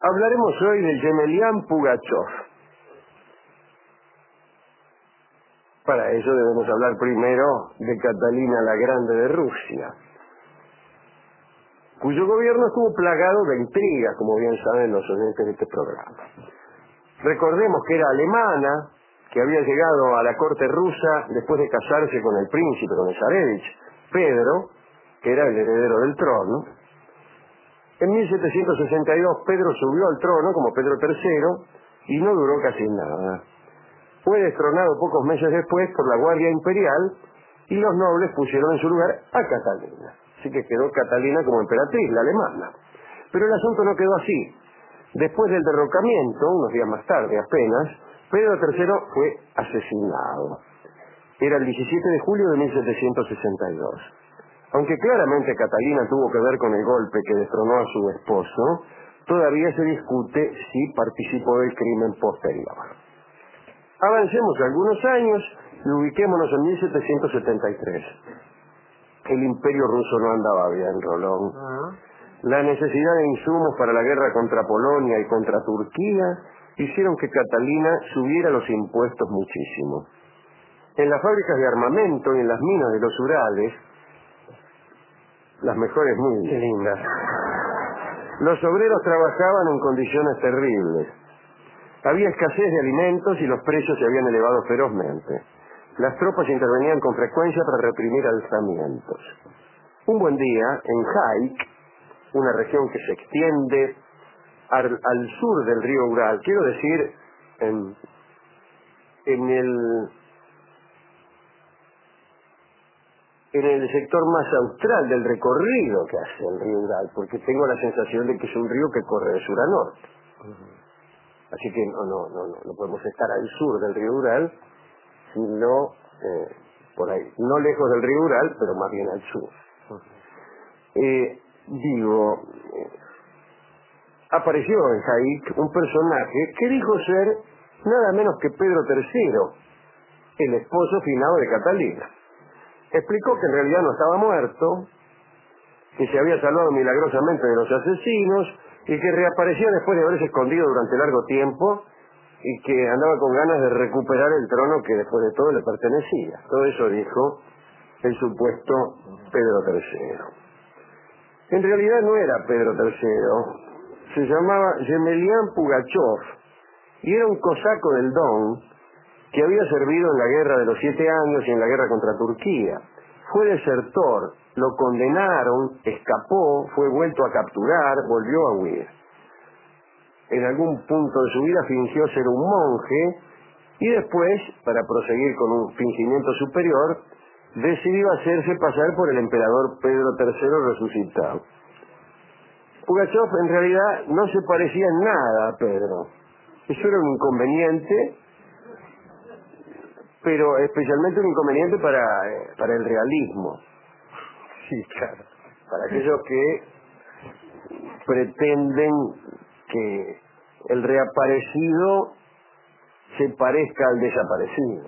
Hablaremos hoy de Yemelyan Pugachov. Para ello debemos hablar primero de Catalina la Grande de Rusia, cuyo gobierno estuvo plagado de intrigas, como bien saben los oyentes de este programa. Recordemos que era alemana, que había llegado a la corte rusa después de casarse con el príncipe, con el zarevich Pedro, que era el heredero del trono. En 1762 Pedro subió al trono como Pedro III y no duró casi nada. Fue destronado pocos meses después por la Guardia Imperial y los nobles pusieron en su lugar a Catalina. Así que quedó Catalina como emperatriz, la alemana. Pero el asunto no quedó así. Después del derrocamiento, unos días más tarde apenas, Pedro III fue asesinado. Era el 17 de julio de 1762. Aunque claramente Catalina tuvo que ver con el golpe que destronó a su esposo, todavía se discute si participó del crimen posterior. Avancemos algunos años y ubiquémonos en 1773. El imperio ruso no andaba bien, Rolón. La necesidad de insumos para la guerra contra Polonia y contra Turquía hicieron que Catalina subiera los impuestos muchísimo. En las fábricas de armamento y en las minas de los Urales, las mejores muy lindas, los obreros trabajaban en condiciones terribles. Había escasez de alimentos y los precios se habían elevado ferozmente. Las tropas intervenían con frecuencia para reprimir alzamientos. Un buen día, en Haik, una región que se extiende al sur del río Ural, quiero decir, en el sector más austral del recorrido que hace el río Ural, porque tengo la sensación de que es un río que corre de sur a norte. Así que no podemos estar al sur del río Ural, sino por ahí, no lejos del río Ural, pero más bien al sur. Apareció en Haik un personaje que dijo ser nada menos que Pedro III, el esposo finado de Catalina. Explicó que en realidad no estaba muerto, que se había salvado milagrosamente de los asesinos y que reaparecía después de haberse escondido durante largo tiempo y que andaba con ganas de recuperar el trono que después de todo le pertenecía. Todo eso dijo el supuesto Pedro III. En realidad no era Pedro III, se llamaba Yemelyan Pugachov y era un cosaco del Don que había servido en la guerra de los 7 años y en la guerra contra Turquía. Fue desertor, lo condenaron, escapó, fue vuelto a capturar, volvió a huir. En algún punto de su vida fingió ser un monje y después, para proseguir con un fingimiento superior, decidió hacerse pasar por el emperador Pedro III resucitado. Pugachov en realidad no se parecía en nada a Pedro. Eso era un inconveniente, pero especialmente un inconveniente para el realismo. Sí, claro. Para aquellos que pretenden que el reaparecido se parezca al desaparecido.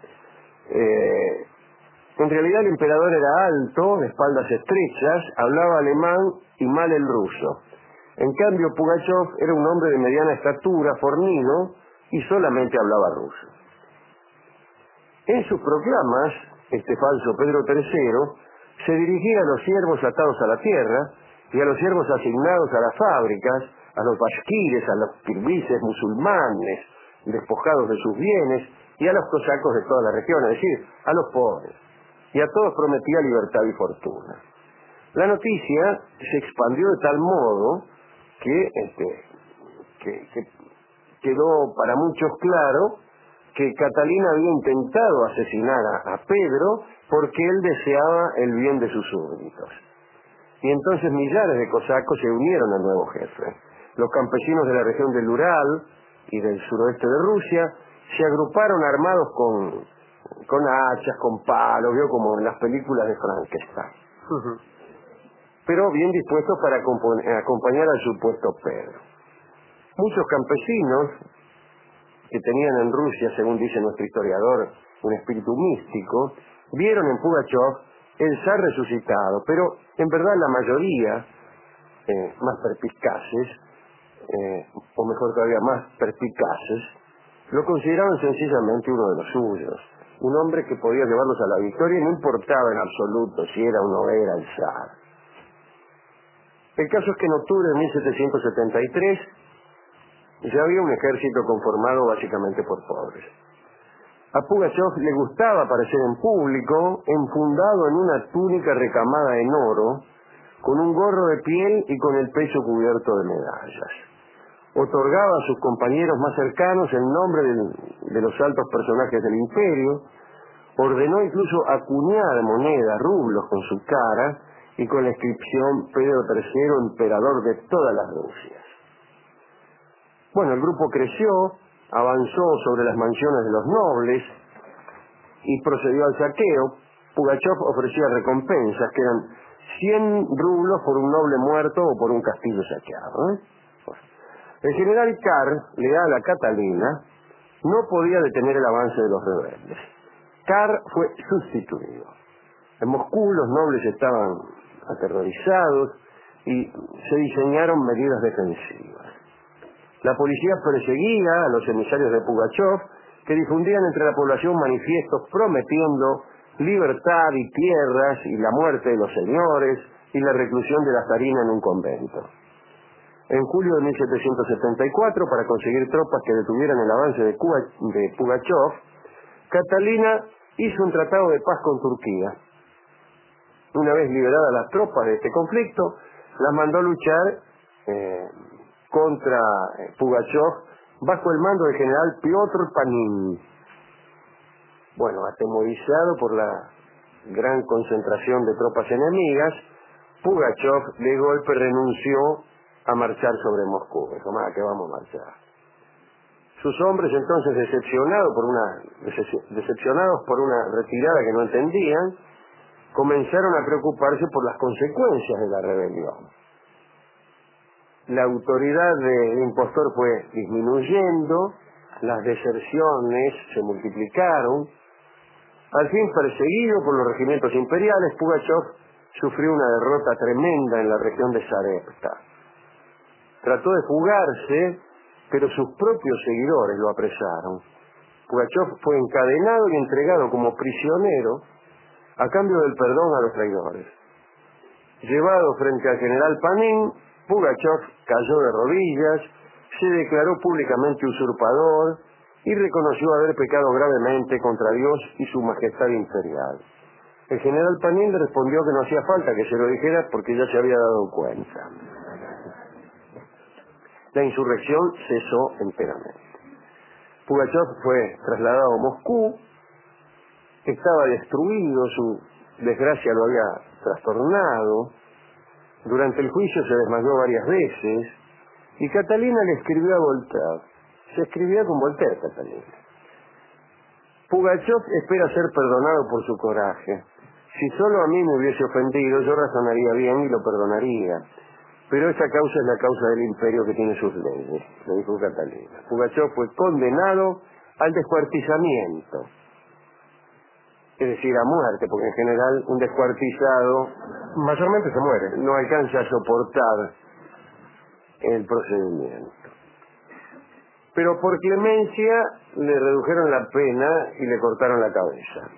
En realidad el emperador era alto, de espaldas estrechas, hablaba alemán y mal el ruso. En cambio Pugachov era un hombre de mediana estatura, fornido, y solamente hablaba ruso. En sus proclamas, este falso Pedro III se dirigía a los siervos atados a la tierra y a los siervos asignados a las fábricas, a los bashkires, a los kirguises musulmanes, despojados de sus bienes, y a los cosacos de toda la región, es decir, a los pobres. Y a todos prometía libertad y fortuna. La noticia se expandió de tal modo que quedó para muchos claro que Catalina había intentado asesinar a Pedro porque él deseaba el bien de sus súbditos. Y entonces millares de cosacos se unieron al nuevo jefe. Los campesinos de la región del Ural y del suroeste de Rusia se agruparon armados con hachas, con palos, vio, como en las películas de Frankenstein. Pero bien dispuestos para acompañar al supuesto Pedro. Muchos campesinos que tenían en Rusia, según dice nuestro historiador, un espíritu místico, vieron en Pugachov el zar resucitado, pero en verdad la mayoría, más perspicaces, o mejor todavía más perspicaces, lo consideraban sencillamente uno de los suyos, un hombre que podía llevarlos a la victoria y no importaba en absoluto si era o no era el zar. El caso es que en octubre de 1773 ya había un ejército conformado básicamente por pobres. A Pugachov le gustaba aparecer en público, enfundado en una túnica recamada en oro, con un gorro de piel y con el pecho cubierto de medallas. Otorgaba a sus compañeros más cercanos el nombre de los altos personajes del imperio, ordenó incluso acuñar monedas, rublos con su cara y con la inscripción Pedro III, emperador de todas las Rusias. Bueno, el grupo creció, avanzó sobre las mansiones de los nobles y procedió al saqueo. Pugachov ofrecía recompensas que eran 100 rublos por un noble muerto o por un castillo saqueado. Bueno, el general Carr, leal a Catalina, no podía detener el avance de los rebeldes. Carr fue sustituido. En Moscú los nobles estaban aterrorizados y se diseñaron medidas defensivas. La policía perseguía a los emisarios de Pugachov, que difundían entre la población manifiestos prometiendo libertad y tierras y la muerte de los señores y la reclusión de la zarina en un convento. En julio de 1774, para conseguir tropas que detuvieran el avance de Pugachov, Catalina hizo un tratado de paz con Turquía. Una vez liberadas las tropas de este conflicto, las mandó a luchar contra Pugachov bajo el mando del general Piotr Panin. Bueno, atemorizado por la gran concentración de tropas enemigas, Pugachov de golpe renunció a marchar sobre Moscú. Dijo, ¿qué vamos a marchar? Sus hombres entonces, decepcionados por una retirada que no entendían, comenzaron a preocuparse por las consecuencias de la rebelión. La autoridad del impostor fue disminuyendo, las deserciones se multiplicaron. Al fin, perseguido por los regimientos imperiales, Pugachov sufrió una derrota tremenda en la región de Sarepta. Trató de fugarse, pero sus propios seguidores lo apresaron. Pugachov fue encadenado y entregado como prisionero a cambio del perdón a los traidores. Llevado frente al general Panin, Pugachov cayó de rodillas, se declaró públicamente usurpador y reconoció haber pecado gravemente contra Dios y su majestad imperial. El general Panin le respondió que no hacía falta que se lo dijera porque ya se había dado cuenta. La insurrección cesó enteramente. Pugachov fue trasladado a Moscú, estaba destruido, su desgracia lo había trastornado. Durante el juicio se desmayó varias veces y Catalina le escribió a Voltaire. Se escribía con Voltaire, Catalina. Pugachov espera ser perdonado por su coraje. Si solo a mí me hubiese ofendido, yo razonaría bien y lo perdonaría. Pero esta causa es la causa del imperio que tiene sus leyes, le dijo Catalina. Pugachov fue condenado al descuartizamiento. Es decir, a muerte, porque en general un descuartizado mayormente se muere. no alcanza a soportar el procedimiento. Pero por clemencia le redujeron la pena y le cortaron la cabeza.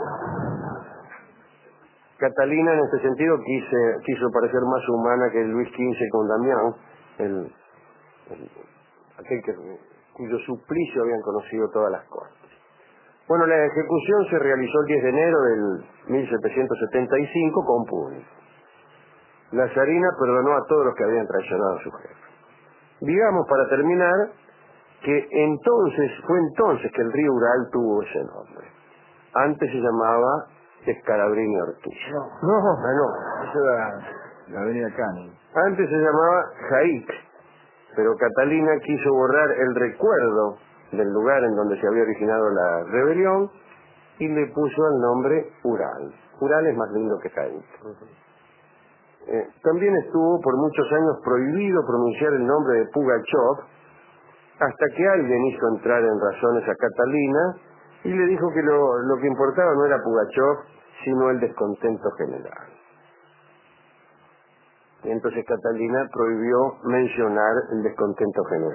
Catalina en este sentido quiso parecer más humana que Luis XV con Damián, aquel cuyo suplicio habían conocido todas las cortes. Bueno, la ejecución se realizó el 10 de enero del 1775 con público. La zarina perdonó a todos los que habían traicionado a su jefe. Digamos, para terminar, que fue entonces que el río Ural tuvo ese nombre. Antes se llamaba Escalabrini Ortiz. No, eso era la avenida Cano. Antes se llamaba Jaik, pero Catalina quiso borrar el recuerdo del lugar en donde se había originado la rebelión y le puso el nombre Ural. Ural es más lindo que Jaik. También estuvo por muchos años prohibido pronunciar el nombre de Pugachov, hasta que alguien hizo entrar en razones a Catalina y le dijo que lo que importaba no era Pugachov, sino el descontento general. Y entonces Catalina prohibió mencionar el descontento general.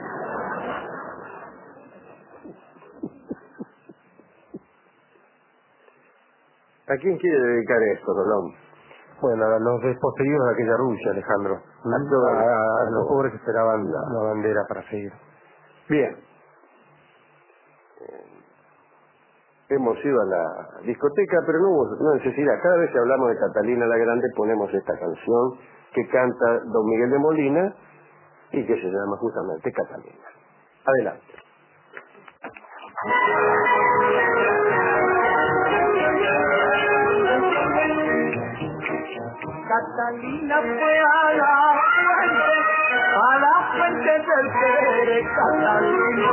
¿A quién quiere dedicar esto, Rolón? Bueno, a los desposeídos de aquella Rusia, Alejandro. A los pobres que esperaban la bandera para seguir. Bien. Hemos ido a la discoteca, pero no hubo necesidad. Cada vez que hablamos de Catalina la Grande ponemos esta canción que canta Don Miguel de Molina y que se llama justamente Catalina. Adelante. Catalina fue a la fuente del Pere, Catalina,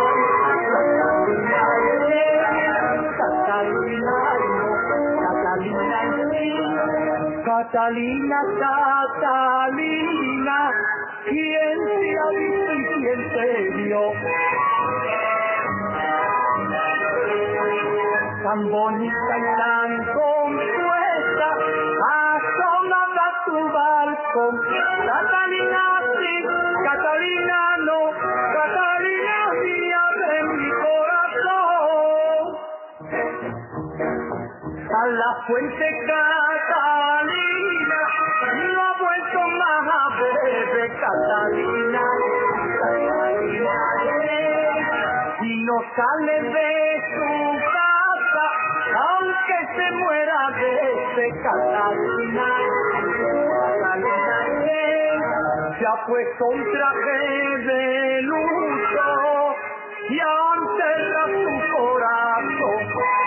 Catalina, ¿quién te ha visto y quién te vio? Tan bonita y tan compuesta, asomada tu barco. Catalina sí, Catalina no, Catalina mía de mi corazón. A la fuente Catalina, no ha vuelto más a ver Catalina, y no sale de su casa, aunque se muera de Catalina, se ha puesto un traje de luto y enterra su corazón.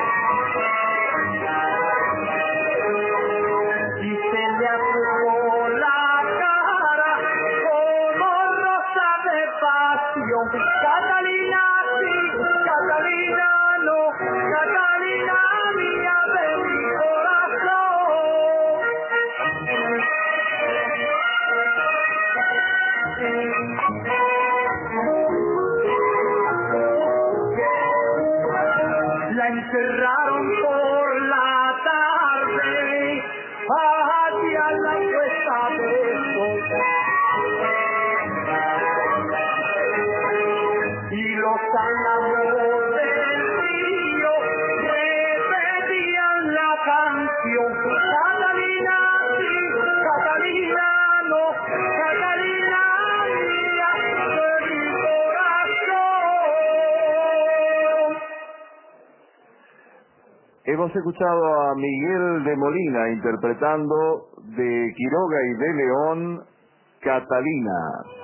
Y se le arrugó la cara como rosa de pasión. Catalina sí, Catalina no, Catalina mía de mi corazón. La encerraron por la tarde hacia la puesta de sol. Y los álamos del río repetían la canción. Catalina sí, Catalina no, Catalina mía de mi corazón. Hemos escuchado a Miguel de Molina interpretando de Quiroga y de León, Catalina.